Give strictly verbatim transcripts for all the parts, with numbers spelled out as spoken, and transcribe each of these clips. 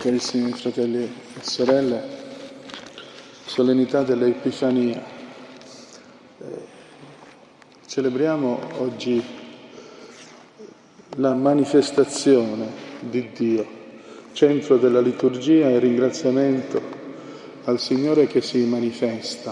Carissimi fratelli e sorelle, solennità dell'Epifania. Eh, celebriamo oggi la manifestazione di Dio, centro della liturgia e ringraziamento al Signore che si manifesta.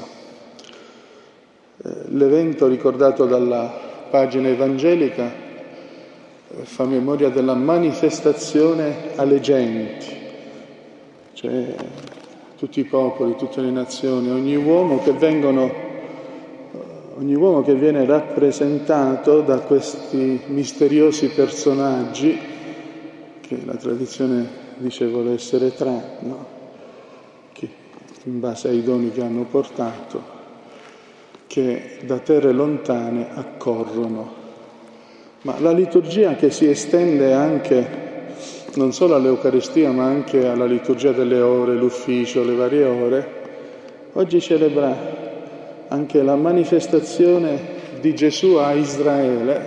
Eh, l'evento ricordato dalla pagina evangelica eh, fa memoria della manifestazione alle genti, cioè tutti i popoli, tutte le nazioni, ogni uomo che vengono, ogni uomo che viene rappresentato da questi misteriosi personaggi, che la tradizione dice vuole essere tre, no? Che in base ai doni che hanno portato, che da terre lontane accorrono. Ma la liturgia che si estende anche non solo all'Eucaristia ma anche alla liturgia delle ore, l'ufficio, le varie ore, oggi celebra anche la manifestazione di Gesù a Israele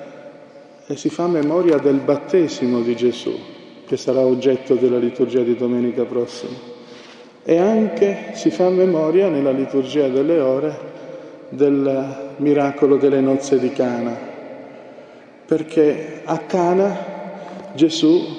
e si fa memoria del battesimo di Gesù, che sarà oggetto della liturgia di domenica prossima. E anche si fa memoria nella liturgia delle ore del miracolo delle nozze di Cana, perché a Cana Gesù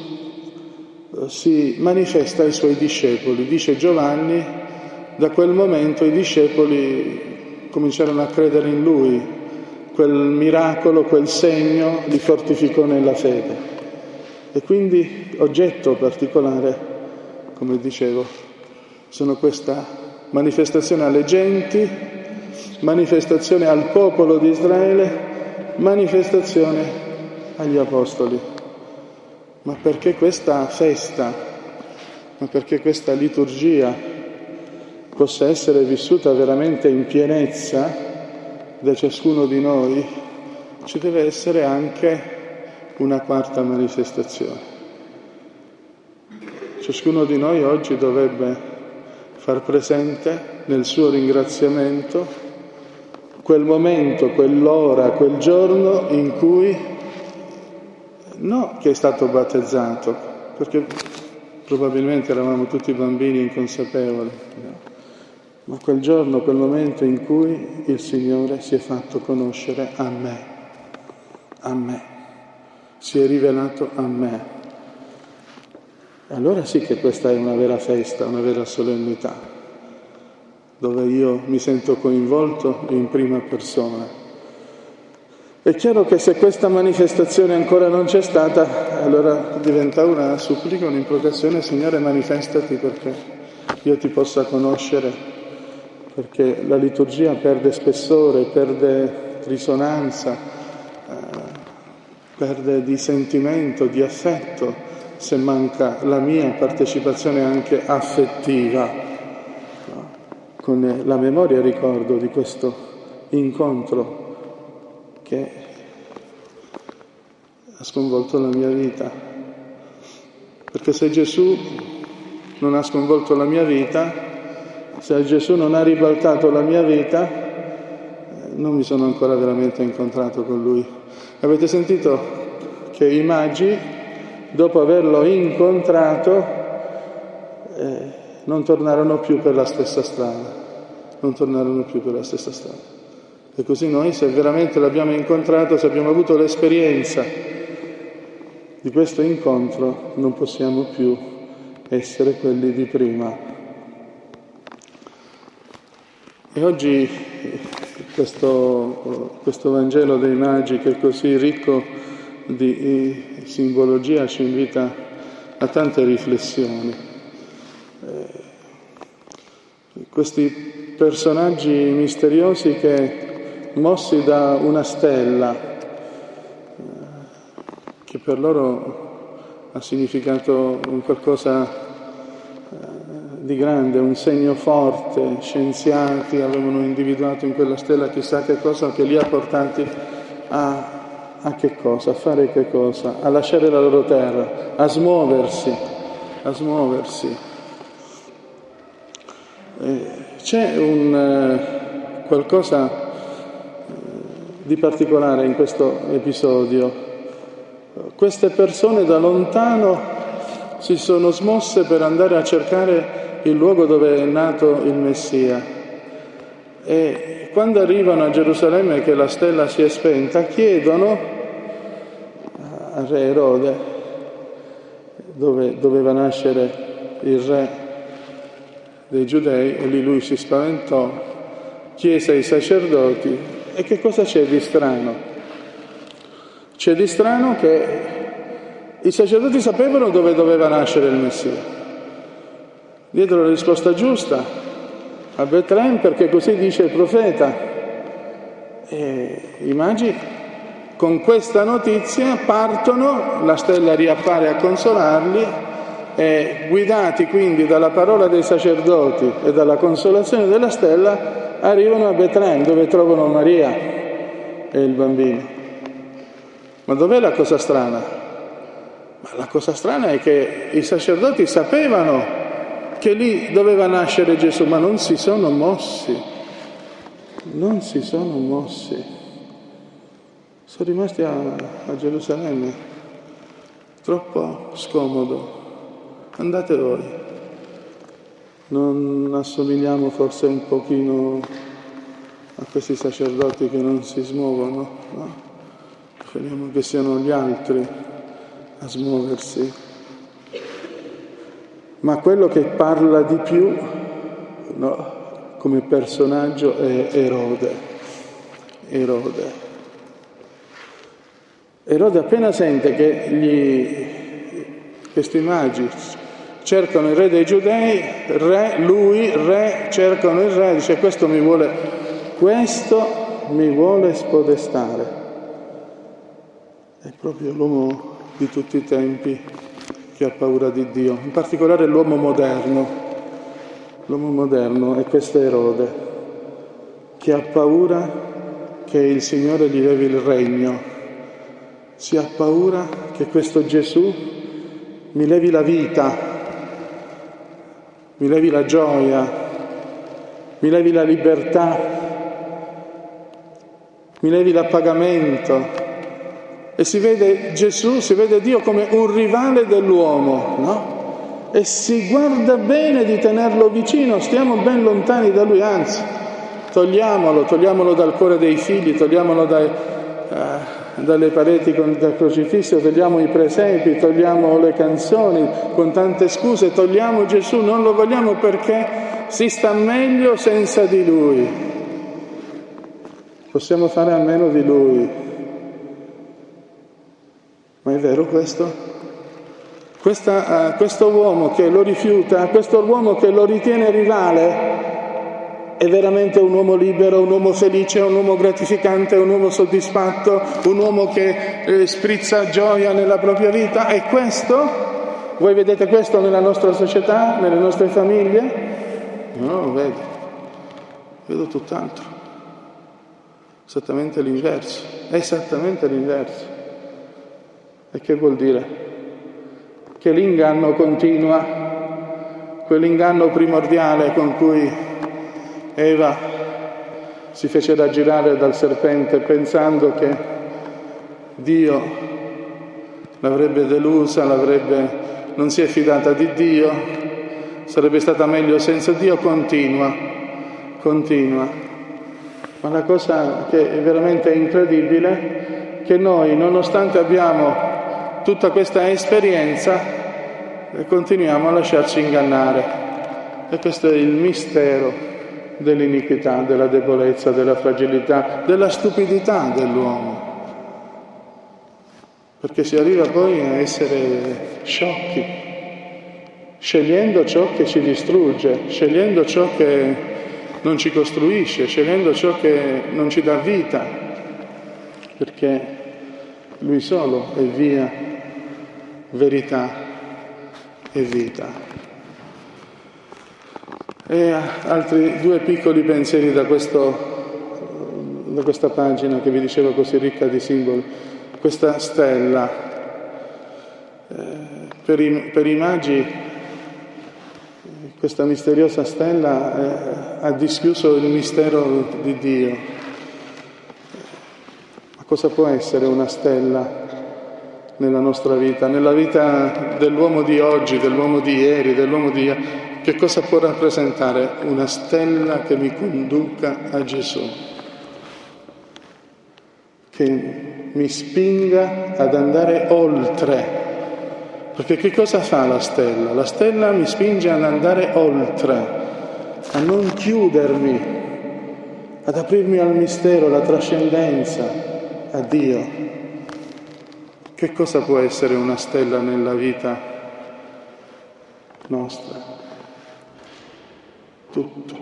si manifesta ai suoi discepoli. Dice Giovanni, da quel momento i discepoli cominciarono a credere in lui, quel miracolo, quel segno li fortificò nella fede. E quindi oggetto particolare, come dicevo, sono questa manifestazione alle genti, manifestazione al popolo di Israele, manifestazione agli apostoli. Ma perché questa festa, ma perché questa liturgia possa essere vissuta veramente in pienezza da ciascuno di noi, ci deve essere anche una quarta manifestazione. Ciascuno di noi oggi dovrebbe far presente nel suo ringraziamento quel momento, quell'ora, quel giorno in cui no che è stato battezzato, perché probabilmente eravamo tutti bambini inconsapevoli, no? Ma quel giorno, quel momento in cui il Signore si è fatto conoscere a me, a me, si è rivelato a me. Allora sì che questa è una vera festa, una vera solennità, dove io mi sento coinvolto in prima persona. È chiaro che se questa manifestazione ancora non c'è stata, allora diventa una supplica, un'improcazione: Signore, manifestati perché io ti possa conoscere, perché la liturgia perde spessore, perde risonanza, eh, perde di sentimento, di affetto, se manca la mia partecipazione anche affettiva, no? Con la memoria e il ricordo di questo incontro che ha sconvolto la mia vita. Perché se Gesù non ha sconvolto la mia vita, se Gesù non ha ribaltato la mia vita, non mi sono ancora veramente incontrato con Lui. Avete sentito che i magi, dopo averlo incontrato, eh, non tornarono più per la stessa strada, non tornarono più per la stessa strada. E così noi, se veramente l'abbiamo incontrato, se abbiamo avuto l'esperienza di questo incontro, non possiamo più essere quelli di prima. E oggi questo, questo Vangelo dei Magi, che è così ricco di simbologia, ci invita a tante riflessioni. Eh, questi personaggi misteriosi che, mossi da una stella, che per loro ha significato un qualcosa di grande, un segno forte. Scienziati avevano individuato in quella stella chissà che cosa, che li ha portati a, a che cosa, a fare che cosa, a lasciare la loro terra, a smuoversi, a smuoversi. E c'è un eh, qualcosa di particolare in questo episodio. Queste persone da lontano si sono smosse per andare a cercare il luogo dove è nato il Messia. E quando arrivano a Gerusalemme che la stella si è spenta, chiedono a re Erode, dove doveva nascere il re dei Giudei, e lì lui si spaventò, chiese ai sacerdoti: e che cosa c'è di strano? C'è di strano che i sacerdoti sapevano dove doveva nascere il Messia. Diedero la risposta giusta: a Betlemme, perché così dice il profeta. E i magi con questa notizia partono, la stella riappare a consolarli, e guidati quindi dalla parola dei sacerdoti e dalla consolazione della stella arrivano a Betlemme, dove trovano Maria e il bambino. Ma dov'è la cosa strana? Ma la cosa strana è che i sacerdoti sapevano che lì doveva nascere Gesù, ma non si sono mossi, non si sono mossi. Sono rimasti a, a Gerusalemme, troppo scomodo. Andate voi. Non assomigliamo forse un pochino a questi sacerdoti che non si smuovono, no? Preferiamo che siano gli altri a smuoversi. Ma quello che parla di più, no, come personaggio è Erode. Erode. Erode appena sente che gli, questi magi cercano il re dei Giudei, re, lui, re, cercano il re, dice: questo mi vuole, questo mi vuole spodestare. È proprio l'uomo di tutti i tempi che ha paura di Dio, in particolare l'uomo moderno. L'uomo moderno è questo Erode, che ha paura che il Signore gli levi il regno, si ha paura che questo Gesù mi levi la vita, mi levi la gioia, mi levi la libertà, mi levi l'appagamento. E si vede Gesù, si vede Dio come un rivale dell'uomo, no? E si guarda bene di tenerlo vicino, stiamo ben lontani da Lui, anzi, togliamolo, togliamolo dal cuore dei figli, togliamolo dai, uh, dalle pareti con il crocifisso, togliamo i presepi, togliamo le canzoni con tante scuse, togliamo Gesù, non lo vogliamo perché si sta meglio senza di Lui. Possiamo fare a meno di Lui. Ma è vero questo? Questa, uh, questo uomo che lo rifiuta, questo uomo che lo ritiene rivale, è veramente un uomo libero, un uomo felice, un uomo gratificante, un uomo soddisfatto, un uomo che eh, sprizza gioia nella propria vita? È questo? Voi vedete questo nella nostra società, nelle nostre famiglie? Io non lo vedo, vedo tutt'altro, esattamente l'inverso, esattamente l'inverso. E che vuol dire? Che l'inganno continua, quell'inganno primordiale con cui Eva si fece raggirare dal serpente pensando che Dio l'avrebbe delusa, l'avrebbe, non si è fidata di Dio, sarebbe stata meglio senza Dio, continua, continua. Ma la cosa che è veramente incredibile è che noi, nonostante abbiamo tutta questa esperienza, continuiamo a lasciarci ingannare. E questo è il mistero dell'iniquità, della debolezza, della fragilità, della stupidità dell'uomo. Perché si arriva poi a essere sciocchi, scegliendo ciò che ci distrugge, scegliendo ciò che non ci costruisce, scegliendo ciò che non ci dà vita, perché Lui solo è via, verità e vita. E altri due piccoli pensieri da, questo, da questa pagina che vi dicevo così ricca di simboli. Questa stella, eh, per, i, per i magi, questa misteriosa stella eh, ha dischiuso il mistero di Dio. Ma cosa può essere una stella nella nostra vita, nella vita dell'uomo di oggi, dell'uomo di ieri, dell'uomo di ieri. Che cosa può rappresentare? Una stella che mi conduca a Gesù, che mi spinga ad andare oltre. Perché che cosa fa la stella? La stella mi spinge ad andare oltre, a non chiudermi, ad aprirmi al mistero, alla trascendenza, a Dio. Che cosa può essere una stella nella vita nostra? Tutto.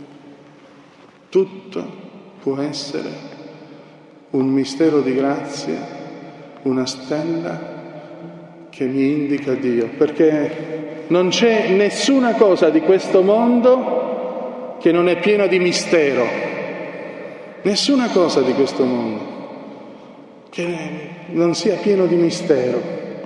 Tutto può essere un mistero di grazia, una stella che mi indica Dio, perché non c'è nessuna cosa di questo mondo che non è piena di mistero, nessuna cosa di questo mondo che non sia pieno di mistero.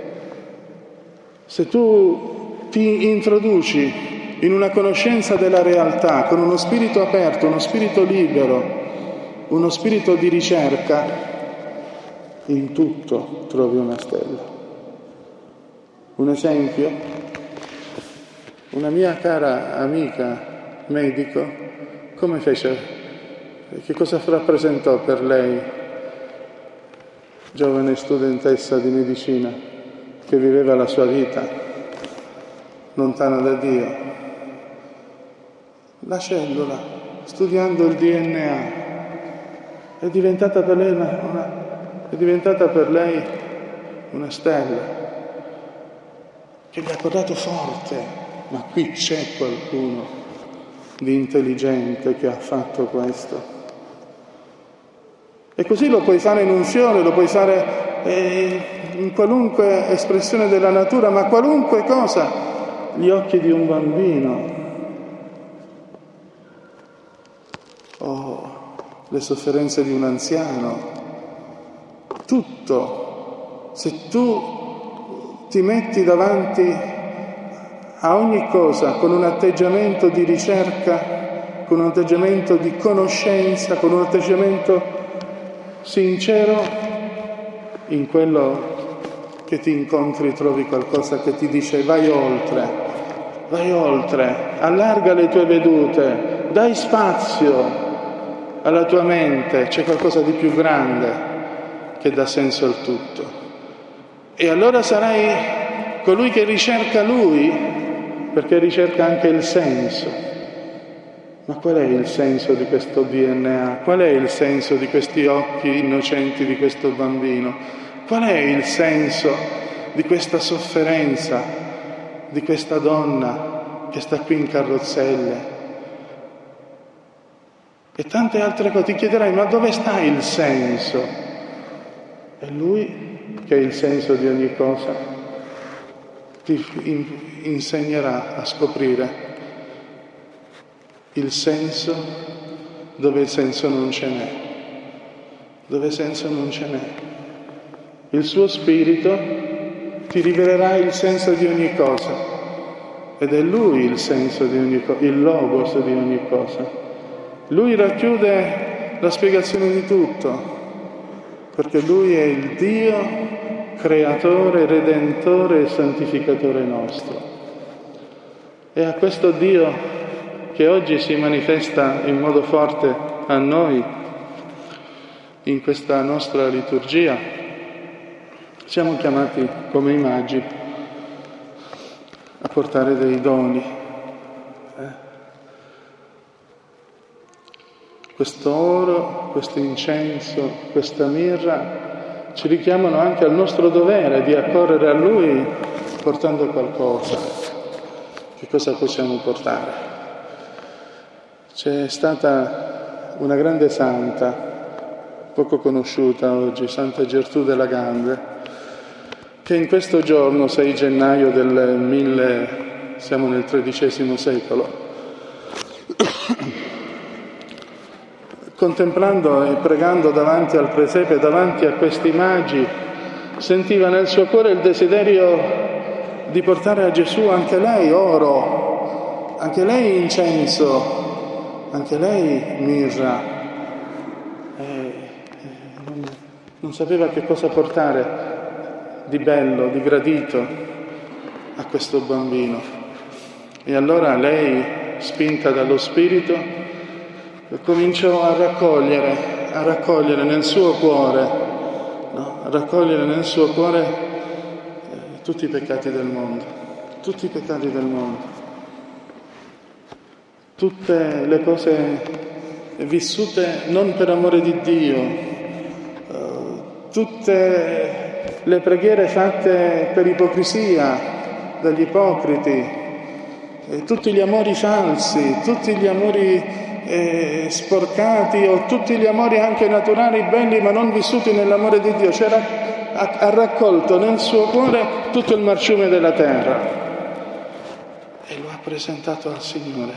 Se tu ti introduci in una conoscenza della realtà con uno spirito aperto, uno spirito libero, uno spirito di ricerca, in tutto trovi una stella. Un esempio, una mia cara amica medico, come fece, che cosa rappresentò per lei, giovane studentessa di medicina, che viveva la sua vita lontana da Dio? La cellula, studiando il D N A, è diventata per lei una, una, è diventata per lei una stella, che gli ha guardato forte, ma qui c'è qualcuno di intelligente che ha fatto questo. E così lo puoi fare in un fiore, lo puoi fare eh, in qualunque espressione della natura, ma qualunque cosa, gli occhi di un bambino, o le sofferenze di un anziano, tutto, se tu ti metti davanti a ogni cosa con un atteggiamento di ricerca, con un atteggiamento di conoscenza, con un atteggiamento sincero, in quello che ti incontri trovi qualcosa che ti dice vai oltre, vai oltre, allarga le tue vedute, dai spazio alla tua mente, c'è qualcosa di più grande che dà senso al tutto. E allora sarai colui che ricerca Lui, perché ricerca anche il senso. Ma qual è il senso di questo D N A? Qual è il senso di questi occhi innocenti di questo bambino? Qual è il senso di questa sofferenza, di questa donna che sta qui in carrozzelle? E tante altre cose. Ti chiederai, ma dove sta il senso? E Lui, che è il senso di ogni cosa, ti insegnerà a scoprire il senso dove il senso non ce n'è, dove senso non ce n'è. Il suo spirito ti rivelerà il senso di ogni cosa, ed è Lui il senso di ogni cosa, il logos di ogni cosa. Lui racchiude la spiegazione di tutto, perché Lui è il Dio creatore, redentore e santificatore nostro. E a questo Dio che oggi si manifesta in modo forte a noi, in questa nostra liturgia, siamo chiamati come i magi a portare dei doni. Eh? Questo oro, questo incenso, questa mirra ci richiamano anche al nostro dovere di accorrere a Lui portando qualcosa. Che cosa possiamo portare? C'è stata una grande santa, poco conosciuta oggi, Santa Gertrude Lagande, che in questo giorno, sei gennaio del mille, siamo nel tredicesimo secolo, contemplando e pregando davanti al presepe, davanti a questi magi, sentiva nel suo cuore il desiderio di portare a Gesù anche lei oro, anche lei incenso, anche lei mirra. E non, non sapeva che cosa portare, di bello, di gradito a questo bambino. E allora lei, spinta dallo Spirito, cominciò a raccogliere, a raccogliere nel suo cuore, no? a raccogliere nel suo cuore eh, tutti i peccati del mondo, tutti i peccati del mondo, tutte le cose vissute non per amore di Dio, eh, tutte le preghiere fatte per ipocrisia dagli ipocriti, eh, tutti gli amori falsi, tutti gli amori eh, sporcati o tutti gli amori anche naturali, belli ma non vissuti nell'amore di Dio. Cioè ha, ha raccolto nel suo cuore tutto il marciume della terra e lo ha presentato al Signore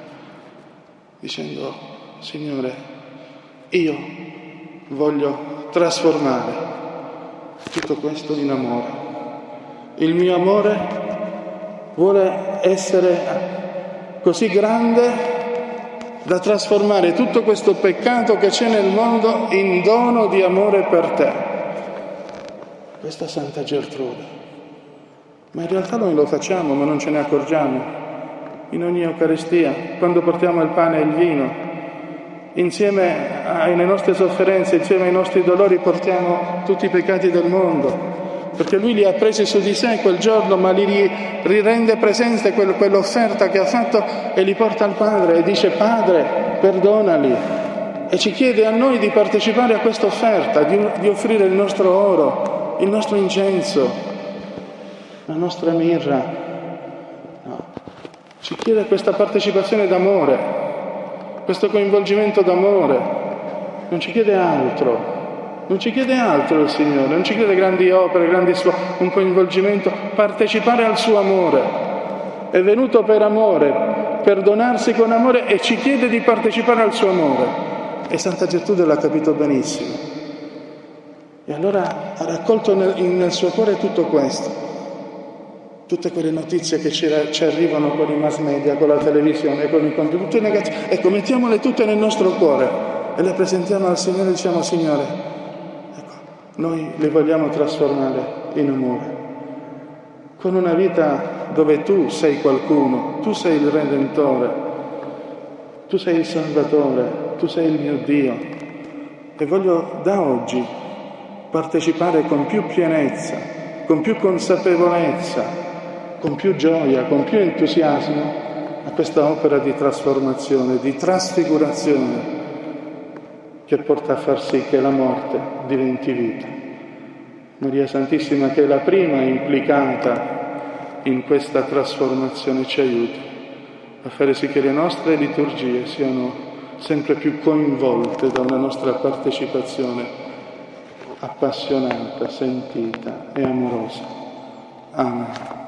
dicendo: Signore, io voglio trasformare tutto questo in amore. Il mio amore vuole essere così grande da trasformare tutto questo peccato che c'è nel mondo in dono di amore per te. Questa Santa Gertrude. Ma in realtà noi lo facciamo, ma non ce ne accorgiamo. In ogni Eucaristia, quando portiamo il pane e il vino, insieme alle nostre sofferenze, insieme ai nostri dolori, portiamo tutti i peccati del mondo. Perché Lui li ha presi su di sé quel giorno, ma li rirende presente quel, quell'offerta che ha fatto e li porta al Padre e dice: Padre, perdonali. E ci chiede a noi di partecipare a questa offerta, di, di offrire il nostro oro, il nostro incenso, la nostra mirra. No. Ci chiede questa partecipazione d'amore, questo coinvolgimento d'amore. Non ci chiede altro. Non ci chiede altro il Signore, non ci chiede grandi opere, grandi su- un coinvolgimento, partecipare al suo amore. È venuto per amore, per donarsi con amore e ci chiede di partecipare al suo amore. E Santa Gertrude l'ha capito benissimo. E allora ha raccolto nel, nel suo cuore tutto questo. Tutte quelle notizie che ci, ci arrivano con i mass media, con la televisione, con i computer, tutte negative. Ecco, mettiamole tutte nel nostro cuore e le presentiamo al Signore e diciamo: Signore, noi li vogliamo trasformare in amore, con una vita dove tu sei qualcuno, tu sei il Redentore, tu sei il Salvatore, tu sei il mio Dio. E voglio da oggi partecipare con più pienezza, con più consapevolezza, con più gioia, con più entusiasmo a questa opera di trasformazione, di trasfigurazione, che porta a far sì che la morte diventi vita. Maria Santissima, che è la prima implicata in questa trasformazione, ci aiuti a fare sì che le nostre liturgie siano sempre più coinvolte da una nostra partecipazione appassionata, sentita e amorosa. Amen.